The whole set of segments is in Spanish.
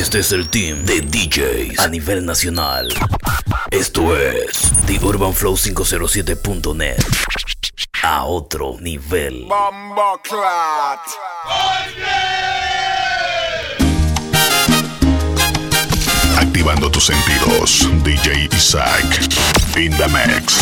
Este es el team de DJs a nivel nacional. Esto es TheUrbanFlow507.net. A otro nivel. Bomboclat. Activando tus sentidos, DJ Isaac in the mix.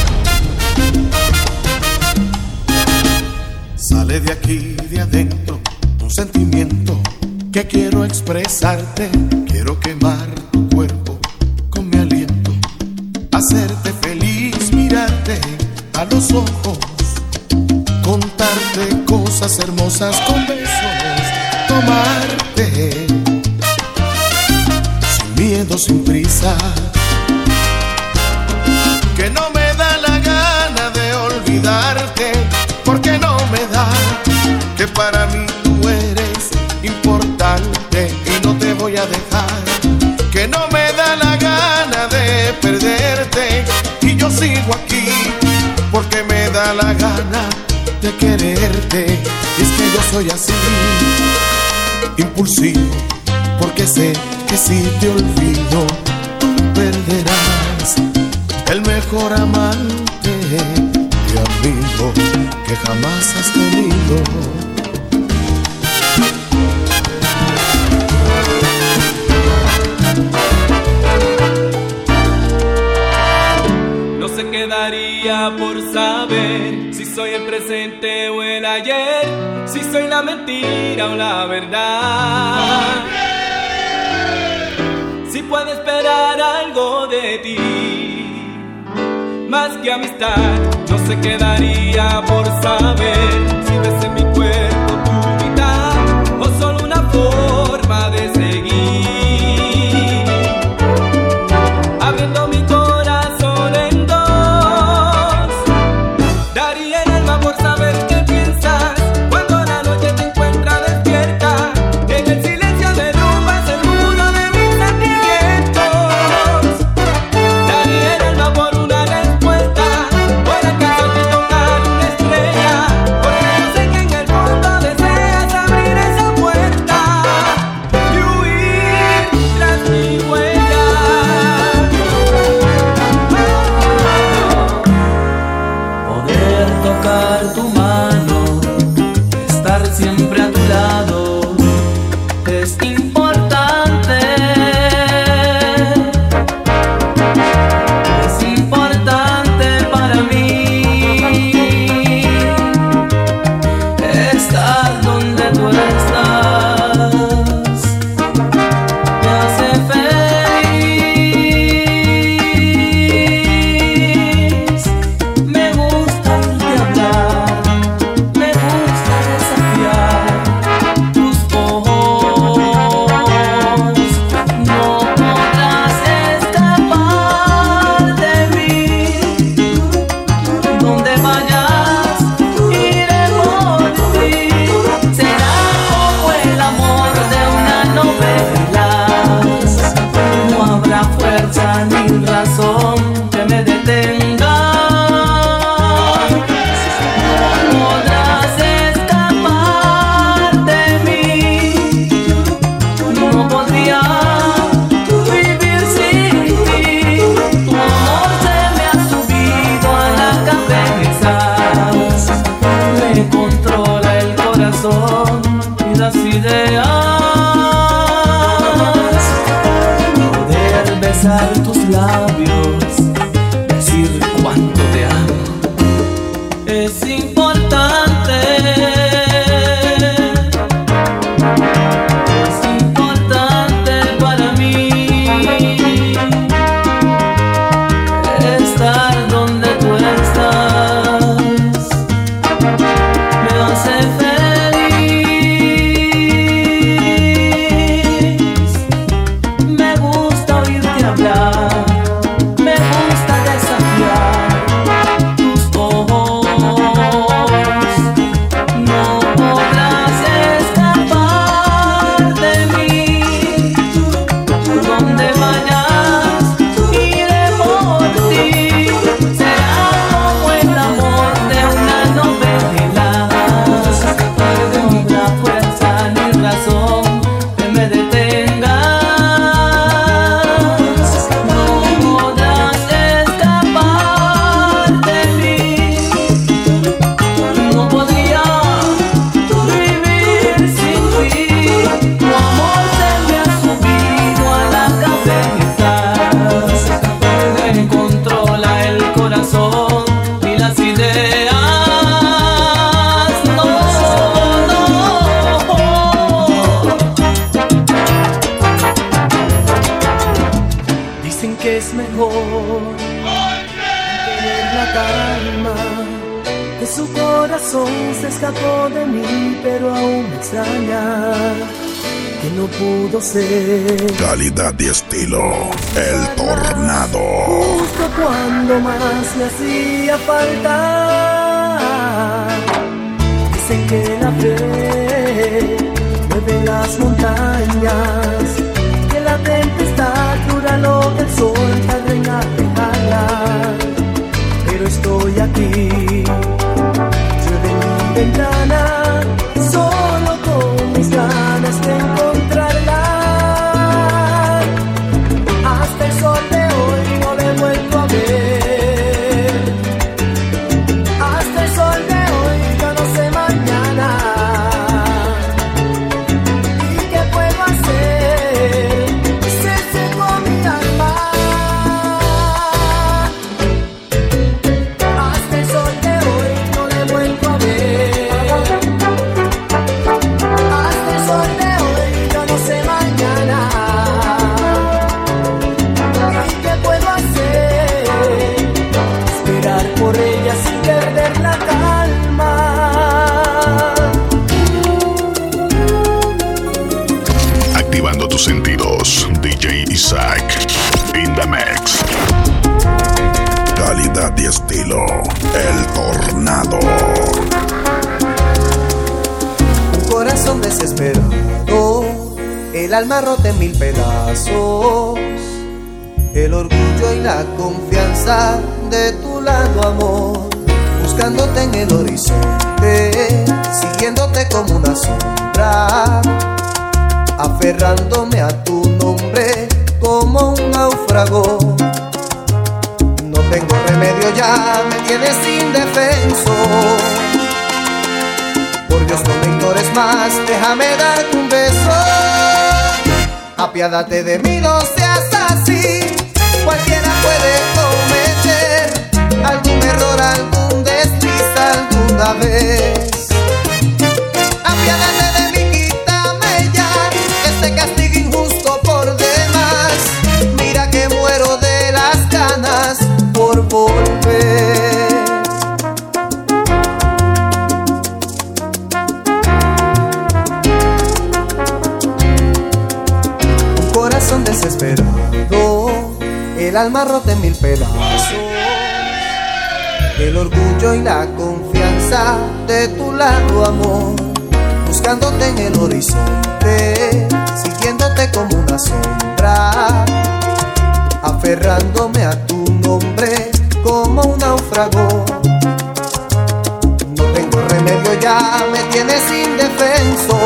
Sale de aquí, de adentro, un sentimiento que quiero expresarte. Quiero quemar tu cuerpo con mi aliento, hacerte feliz, mirarte a los ojos, contarte cosas hermosas con besos, tomarte sin miedo, sin prisa, que no me da la gana de olvidarte, porque no me da, que para mí tú eres importante y no te voy a dejar, que no me da la gana de perderte y yo sigo aquí porque me da la gana de quererte. Y es que yo soy así, impulsivo, porque sé que si te olvido tú perderás el mejor amante y amigo que jamás has tenido. No se quedaría por saber si soy el presente o el ayer, si soy la mentira o la verdad. Si puedo esperar algo de ti, más que amistad. No se quedaría por saber si ves en mi cuerpo tu mitad o solo una forma de seguir, abriendo mi corazón en dos. Daría el alma por saber qué piensas cuando la noche te encuentra despierta. En el silencio derrumbas el muro de mis sentimientos. Daría el alma por una respuesta. Tu mano, estar siempre a tu lado es importante. Es importante para mí estar donde tú estás. Me hace feliz. Me gusta hablar. Me gusta desafiar tus ojos. No podrás escapar de mí. Donde vayas, iré por ti. Será como el amor de una novela. No habrá fuerza ni razón que me detenga. Y las ideas, poder besar tus labios, decir cuánto te amo, es importante. Es importante para mí estar donde tú estás. Me hace feliz. Me gusta oírte hablar, me gusta desafiar es mejor tener la calma. Que su corazón se escapó de mí, pero aún me extraña que no pudo ser. Calidad y estilo, el tornado. Justo cuando más me hacía falta. Dicen que la fe mueve las montañas, que la tempestad dura lo que el sol tarda en alejarla. Pero estoy aquí, yo de mi ventana, solo con mis ganas de encontrarla. Hasta el sol de hoy no le he vuelto a ver. Hasta el sol de hoy yo no sé mañana. ¿Y qué puedo hacer? Se secó mi alma. Hasta el sol de hoy no le he vuelto a ver. Hasta el sol de hoy yo no sé mañana. ¿Y qué puedo hacer? Esperar por ella sin perder la calma. Activando tus sentidos, DJ Isaac. In the mix. Calidad y estilo, el tornado. Un corazón desesperado, el alma rota en mil pedazos, el orgullo y la confianza de tu lado, amor. Buscándote en el horizonte, siguiéndote como una sombra, aferrándome a tu nombre como un náufrago. No tengo remedio, ya me tienes indefenso. Por Dios, no me ignores más, déjame darte un beso. Apiádate de mí, no seas así. Cualquiera puede cometer algún error, algún desliz alguna vez. Apiádate de mí, quítame ya este castigo injusto por demás. Mira que muero de las ganas por volver. Un corazón desesperado, el alma rota en mil pedazos, el orgullo y la confianza de tu lado, amor. Buscándote en el horizonte, siguiéndote como una sombra, aferrándome a tu nombre como un náufrago. No tengo remedio, ya me tienes indefenso.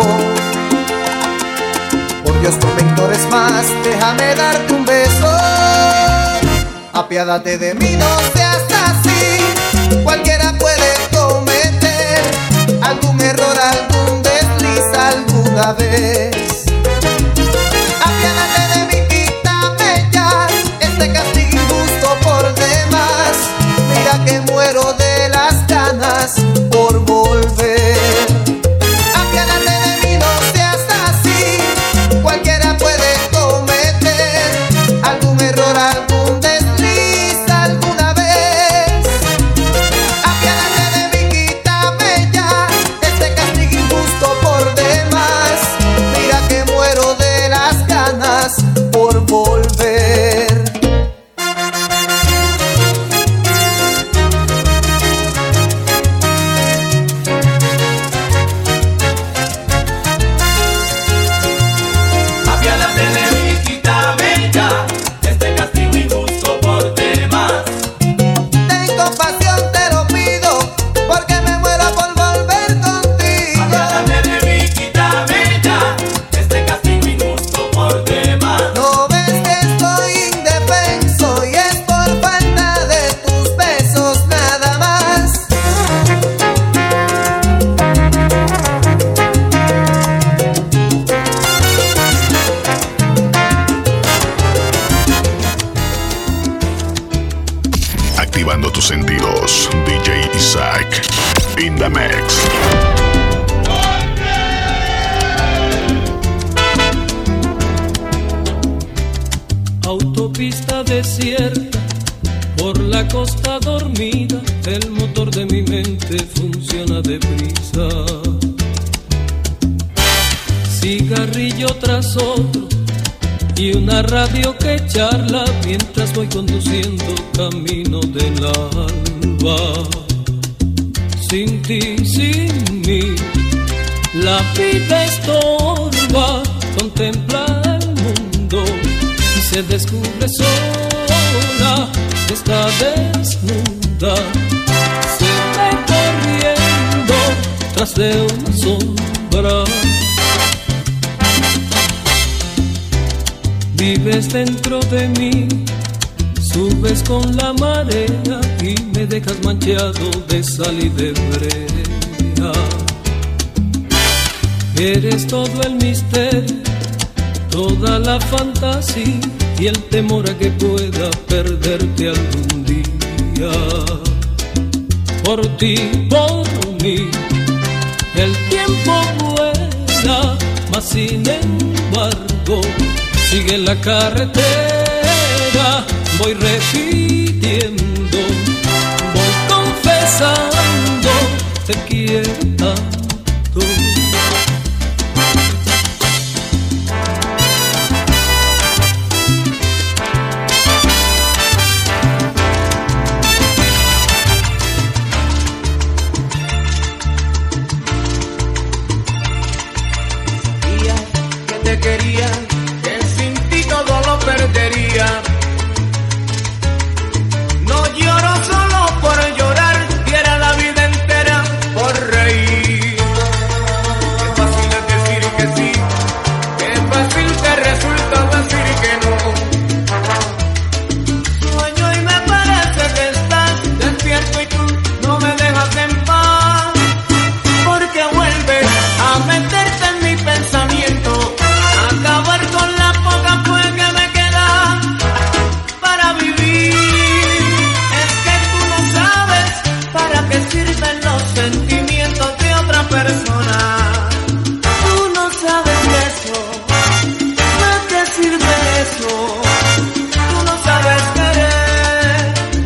Por Dios, no me ignores más, déjame darte un beso. Apiádate de mí, no seas así. Cualquiera puede cometer algún error, algún desliz alguna vez. Apiádate de mí, quítame ya este castigo injusto por demás. Mira que muero de las ganas por volver. Apiádate de mí, no seas así. Cualquiera puede cometer algún error, algún desliz alguna vez. Apiádate de mí, quítame ya este castigo injusto por demás. Mira que muero de las ganas por volver. Apiádate de mí, quítame ya este castigo injusto por demás. Ten compasión, te lo pido, porque me muero por volver contigo. Apiádate de mí, quítame ya este castigo injusto por demás. No ves que estoy indefenso y es por falta de tus besos nada más. Activando tus sentidos, DJ Isaac. In the mix. Autopista desierta, por la costa dormida, el motor de mi mente funciona deprisa. Cigarrillo tras otro y una radio que charla mientras voy conduciendo camino del alba. Sin ti, sin mí, la vida estorba, contempla el mundo y se descubre sola, está desnuda, se ve corriendo tras de una sombra. Vives dentro de mí, subes con la marea y me dejas manchado de sal y de brea. Eres todo el misterio, toda la fantasía y el temor a que pueda perderte algún día. Por ti, por mí, el tiempo vuela, mas sin embargo sigue la carretera. Voy repitiendo, voy confesando, te quiero tanto. Que te quería, que sin ti todo lo perdería. No lloro solo por llorar, diera la vida entera por reír. Qué fácil es decir que sí, qué fácil te resulta decir que no. Sueño y me parece que estás despierto y tú no me dejas en paz, porque vuelves a meterte en mi pensamiento, acabar con la poca fe que me queda para vivir. Es que tú no sabes para qué sirven los sentimientos de otra persona. Tú no sabes eso, ¿para qué sirve eso? Tú no sabes querer.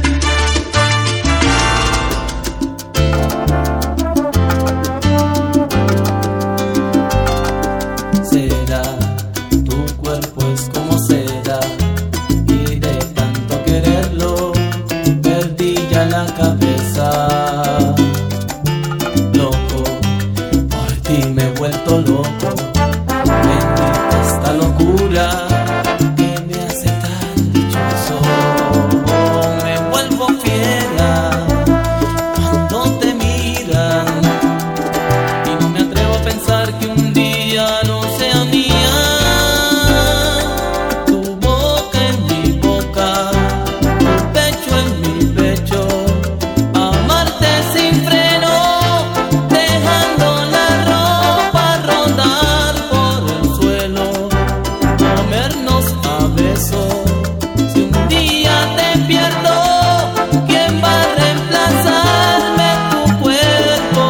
Será, tu cuerpo es como seda, y de tanto quererlo, perdí ya la cabeza. Loco, por ti me he vuelto loco, bendita esta locura que me hace tan dichoso. Me vuelvo fiera cuando te miran, y no me atrevo a pensar que un día no sea mía. Tu boca en mi boca, tu pecho en mi pecho, amarte sin freno, dejando la ropa rodar por el suelo, comernos a besos. Si un día te pierdo, ¿quién va a reemplazarme? Tu cuerpo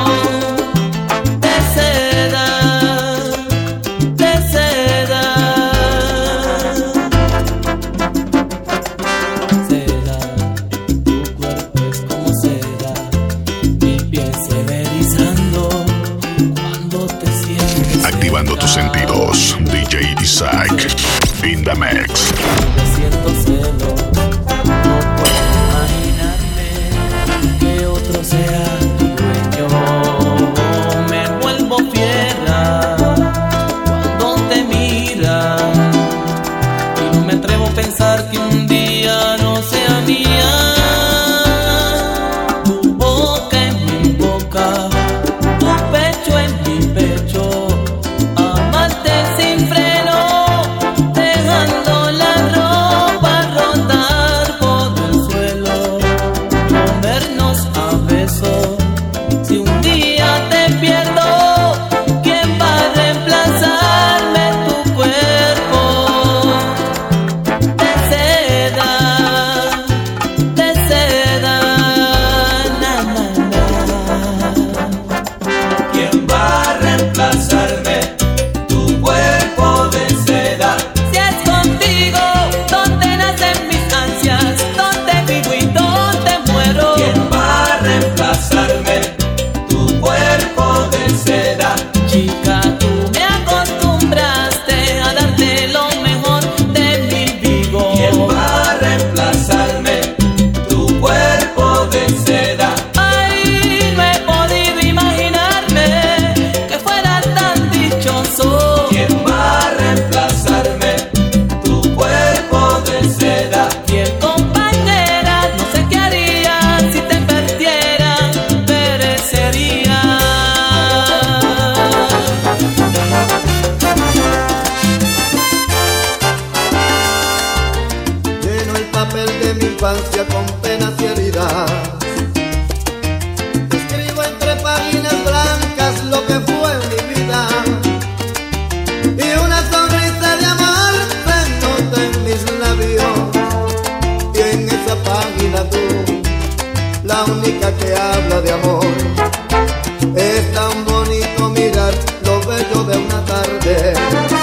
de seda, de seda. Seda, tu cuerpo es como seda, mi piel se ve erizando cuando te sientes Activando tus cerca. sentidos. DJ Isaac. In the mix. Me siento celo, no puedo imaginarme que otro sea tu dueño. Me vuelvo fiera cuando te miran, y no me atrevo a pensar que un día no sea mía. Tu boca en mi boca, tu pecho en mi pecho, amarte sin freno, dejando la ropa rodar infancia con penas y heridas. Escribo entre páginas blancas lo que fue mi vida, y una sonrisa de amor se nota en mis labios. Y en esa página tú, la única que habla de amor. Es tan bonito mirar lo bello de una tarde.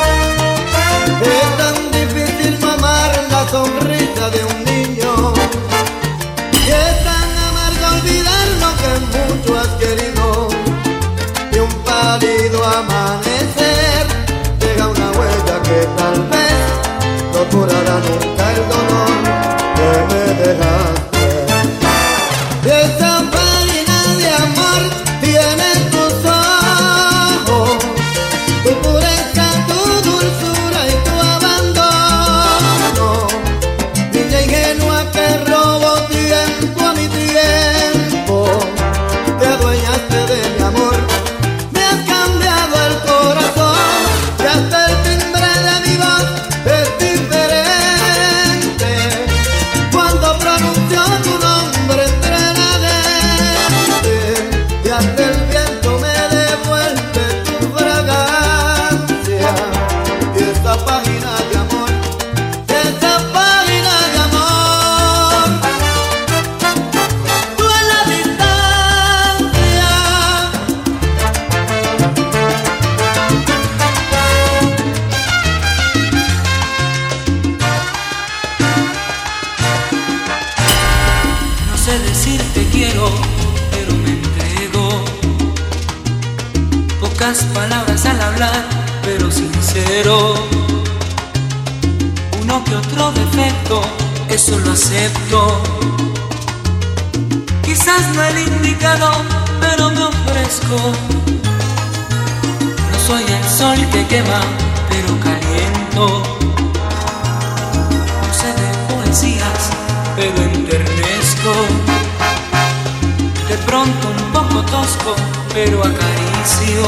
Es tan difícil no amar la sonrisa de un niño. Y es tan amargo olvidar lo que mucho has querido. Y un pálido amanecer deja una huella que tal vez no curará nunca el dolor que me dejaste. Y esa página de amor tiene tus ojos, tu pureza, tu dulzura y tu abandono. Niña ingenua que robó tiempo a mi tiempo, te adueñaste de mi amor, me has cambiado el corazón, y hasta el timbre de mi voz es diferente cuando pronuncio tu nombre entre la gente, y hasta el viento me devuelve tu fragancia. Y esa página de amor, esa página de amor, tú en la distancia. No sé decir te quiero, pero me entrego. Pocas palabras al hablar, pero sincero. Uno que otro defecto, eso lo acepto. Quizás no el indicado, pero me ofrezco. No soy el sol que quema, pero caliento. No sé de poesías, pero enternezco. De pronto un poco tosco, pero acaricio.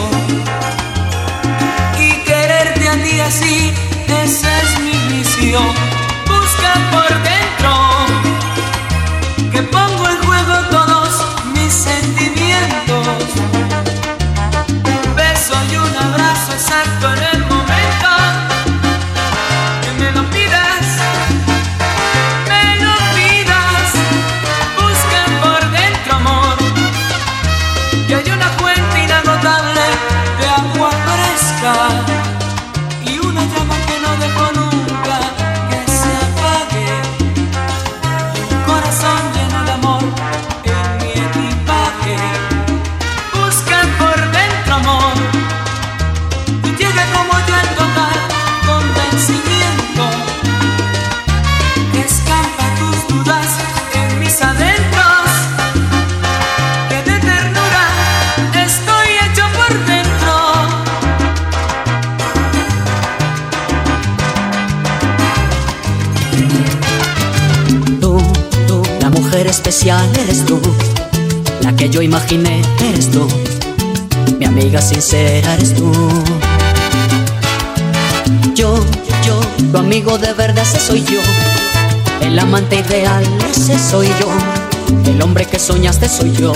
Y quererte a ti así, ese es mi vicio. Busca por dentro, que pongo en juego todos mis sentimientos. Un beso y un abrazo exacto en el momento que me lo pidas, me lo pidas. Busca por dentro, amor, que hay una fuente inagotable de agua fresca y una llama que no dejo nunca que se apague, y un corazón lleno de amor en mi equipaje. Busca por dentro, amor, y llega como yo el total convencimiento. Escampa tus dudas en mis adentros, que de ternura estoy hecho por dentro. Tú, la mujer especial eres tú, la que yo imaginé eres tú, mi amiga sincera eres tú. Yo, tu amigo de verdad ese soy yo, el amante ideal ese soy yo, el hombre que soñaste soy yo,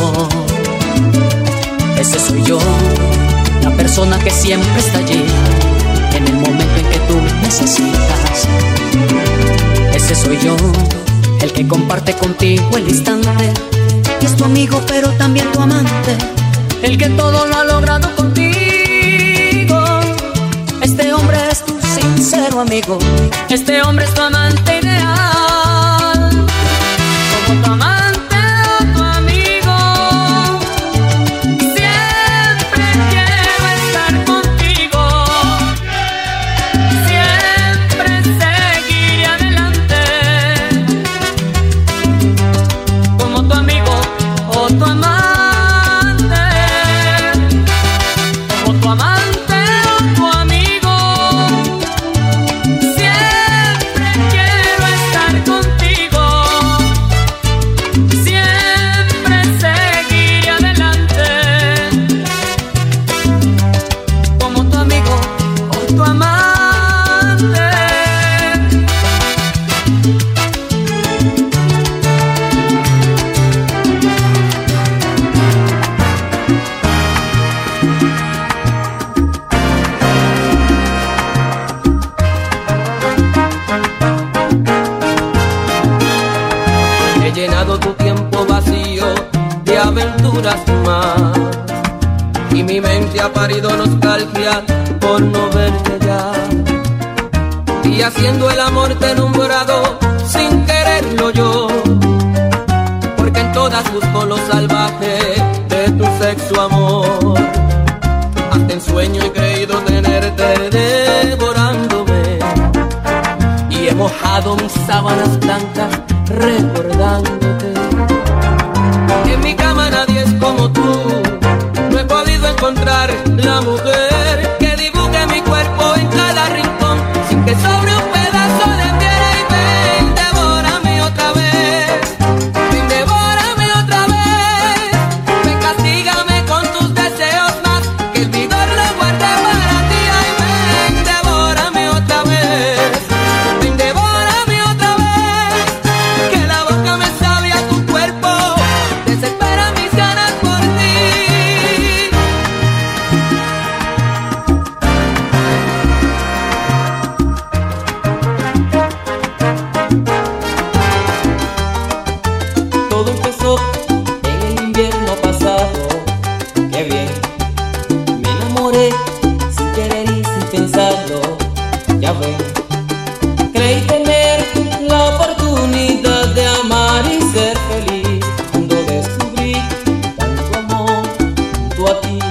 ese soy yo, la persona que siempre está allí en el momento en que tú necesitas. Ese soy yo, el que comparte contigo el instante, que es tu amigo pero también tu amante, el que todo lo ha logrado contigo. Este hombre es tu sincero amigo, este hombre es tu amante ideal, como tu amante o tu amigo. Siempre quiero estar contigo, siempre seguiré adelante, como tu amigo o tu amante, como tu amante o tu amigo. Siempre quiero estar contigo. ha parido nostalgia por no verte ya. Y haciendo el amor te he nombrado sin quererlo yo, porque en todas busco lo salvaje de tu sexo amor. Hasta en sueño he creído tenerte devorándome, y he mojado mis sábanas blancas recordándote. En mi cama nadie es como tú, no he podido encontrar la mujer que dibuje mi cuerpo en cada rincón, sin que sobre un pedazo de piel. Y ven, devórame otra vez, ven, devórame otra vez, ven, castígame con tus deseos más, que el vigor lo guarde para ti. Ay, ven, devórame otra vez, ven, devórame otra vez, que la boca me sabe a tu cuerpo, desespera mis ganas por ti. Todo empezó en el invierno pasado, qué bien, me enamoré sin querer y sin pensarlo, ya ven. Creí tener la oportunidad de amar y ser feliz, cuando descubrí tanto amor junto a ti.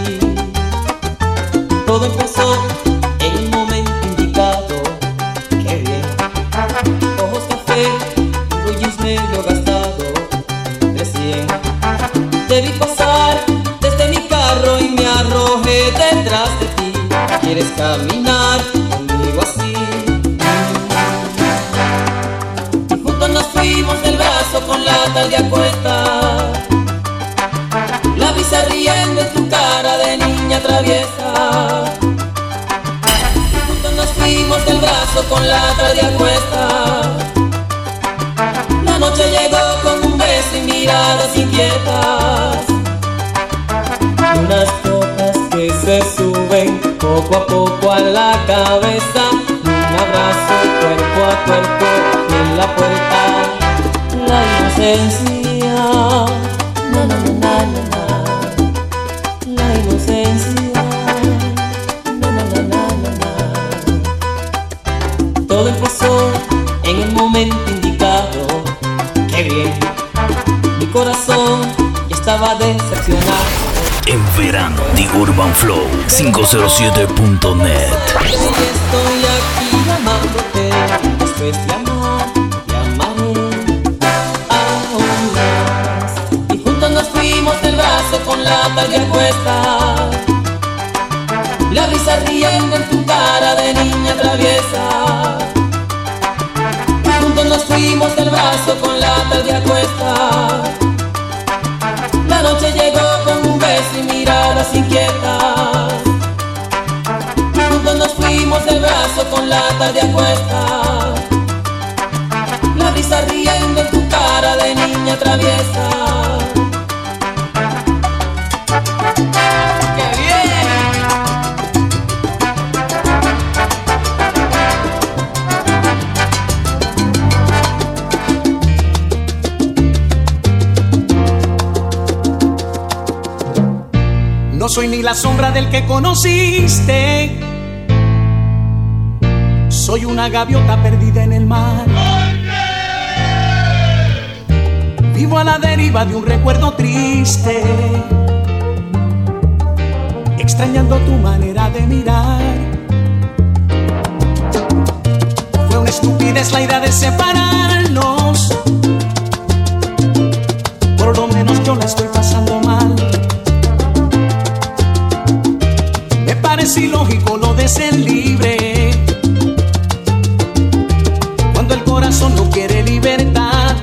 Todo empezó en el momento indicado, qué bien. Ojos café, puro jeans medio gastado, recién te vi pasar desde mi carro y me arrojé detrás de ti. ¿Quieres caminar conmigo así? Y juntos nos fuimos del brazo con la tarde a cuestas, la brisa riendo en tu cara de niña traviesa. Y juntos nos fuimos del brazo con la tarde a cuestas, la noche llegó con un beso y miradas inquietas, unas copas que se suben poco a poco a la cabeza, un abrazo cuerpo a cuerpo en la puerta, la inocencia, na na na na na na, la inocencia, na na na na na na. Todo empezó en el momento indicado, qué bien, mi corazón ya estaba decepcionado. En verano, The Urban Flow 507.net. Estoy aquí llamándote, después de amar, te amaré aún más. Y juntos nos fuimos del brazo con la tarde a cuestas, la brisa riendo en tu cara de niña traviesa. Y juntos nos fuimos del brazo con la tarde a cuestas, la noche llegó con un beso y miradas inquietas. Juntos nos fuimos del brazo con la tarde a cuestas, la brisa riendo en tu cara de niña traviesa. ¡Qué bien! No soy ni la sombra del que conociste, soy una gaviota perdida en el mar. Vivo a la deriva de un recuerdo triste, extrañando tu manera de mirar. Fue una estupidez la idea de separarnos, por lo menos yo la estoy pasando mal. Es ilógico lo de ser libre, cuando el corazón no quiere libertad.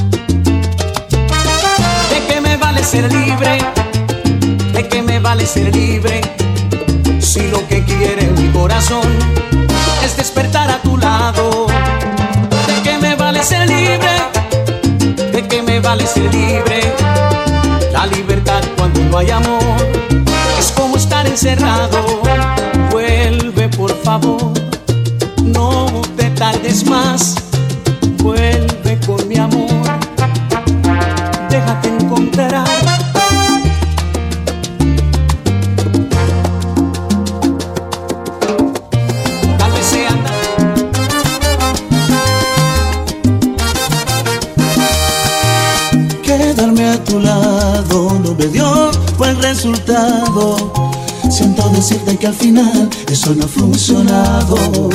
¿De qué me vale ser libre? ¿De qué me vale ser libre? Si lo que quiere mi corazón es despertar a tu lado. ¿De qué me vale ser libre? ¿De qué me vale ser libre? La libertad cuando no hay amor es como estar encerrado. Vuelve por favor, no te tardes más. Vuelve con mi amor, déjate encontrar. tu lado no me dio buen resultado. Siento decirte que al final eso no ha funcionado.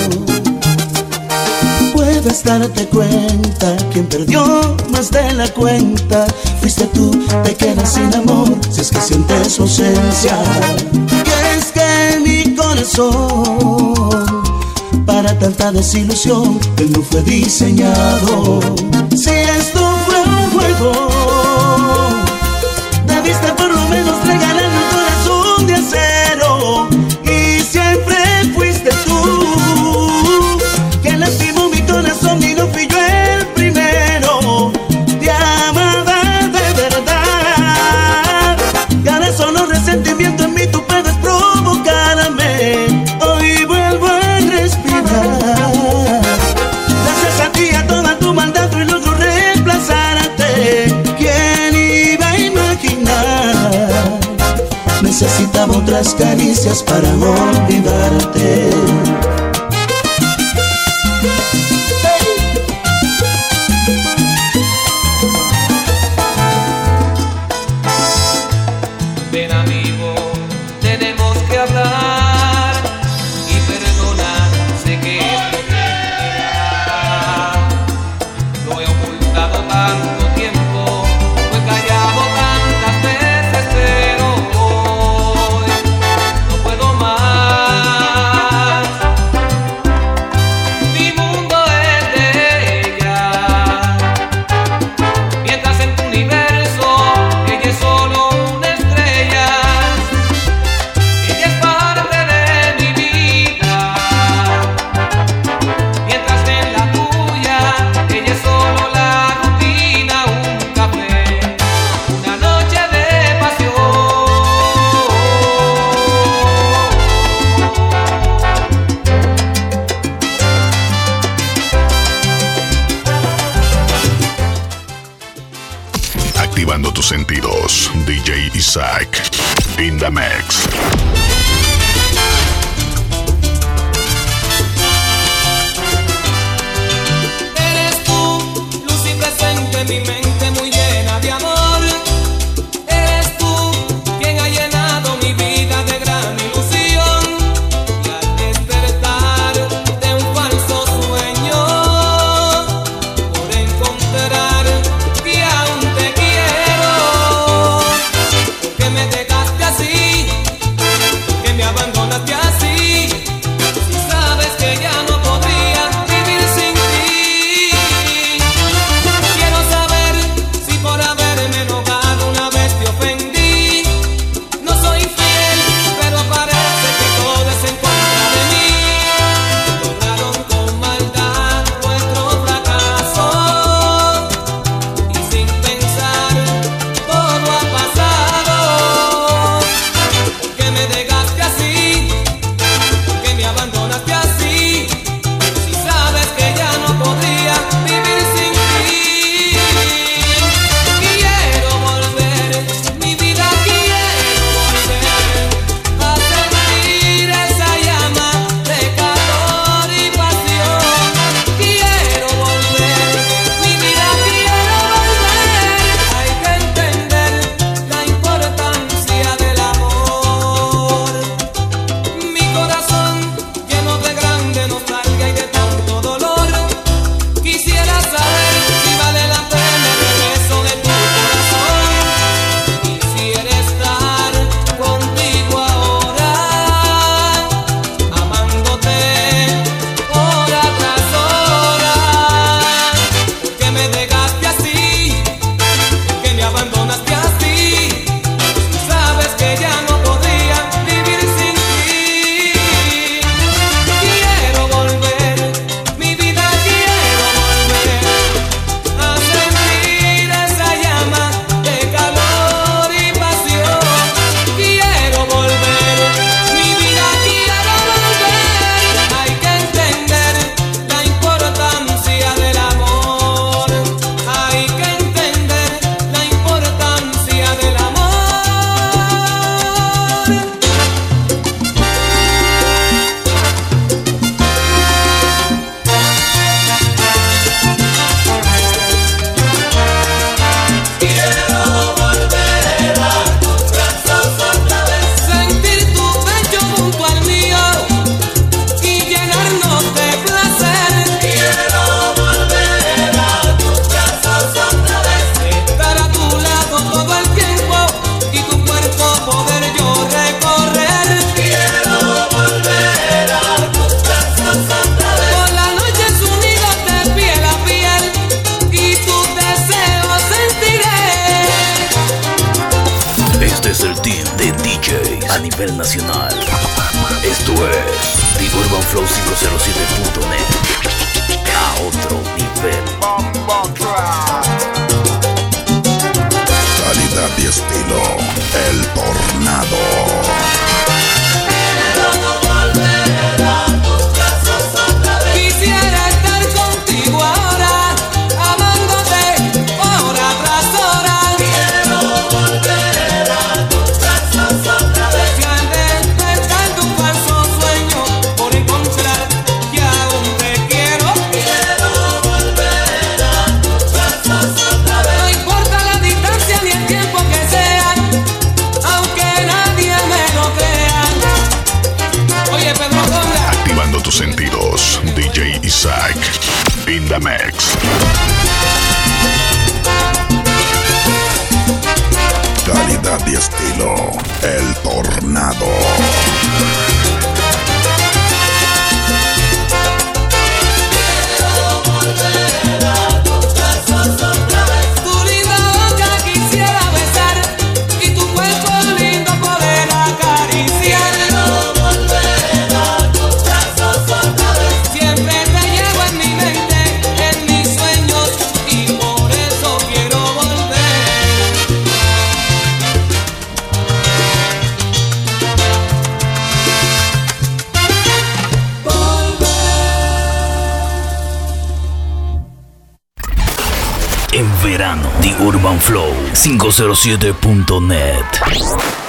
Puedes darte cuenta, quien perdió más de la cuenta fuiste tú, te quedas sin amor si es que sientes su ausencia. Y es que mi corazón para tanta desilusión él no fue diseñado. Si esto fue un juego, debiste por lo menos regalarme un corazón de acero. Y siempre fuiste tú quien lastimó mi corazón y no fui yo el primero. Te amaba de verdad, y ahora solo resentimiento en mí tú puedes provocarme. Hoy vuelvo a respirar, gracias a ti, a toda tu maldad y logro reemplazarte. ¿Quién iba a imaginar? Necesitaba otras caricias para olvidarte. Ven amigo, tenemos que hablar y perdonar, sé que esto lo he ocultado tanto tiempo, lo he callado tantas veces, pero hoy no puedo más. Mi mundo es de ella, mientras en tu universo ella es solo una estrella. Ella es parte de mi vida, mientras en la tuya ella es solo la rutina, un café, una noche de pasión. Activando tus sentidos, DJ Isaac, in the mix. Eres tú, luz y presente en mi mente muy llena de amor. Eres tú quien ha llenado mi vida de gran ilusión. Y al despertar de un falso sueño, por encontrar que aún te quiero, porque me dejaste así, que me nivel nacional. Esto es The Urban Flow 507.net. A otro nivel. Calidad y estilo, El Tornado. Quisiera estar contigo ahora, amándote hora tras hora. Quiero volver a tus brazos otra vez. Y al despertar tu falso sueño, por encontrar que aún te quiero. Quiero volver a tus brazos otra vez. No importa la distancia ni el tiempo que sea, aunque nadie me lo crea. Oye, Pedro Gonda. Activando tus sentidos, DJ Isaac, in the mix. Calidad y estilo, El Tornado. Tu linda boca quisiera besar y tu cuerpo lindo poder acariciar. Quiero volver a tus brazos otra vez. Siempre te llevo en mi mente, en mis sueños, y por eso quiero volver. En verano, The Urban Flow 507.net.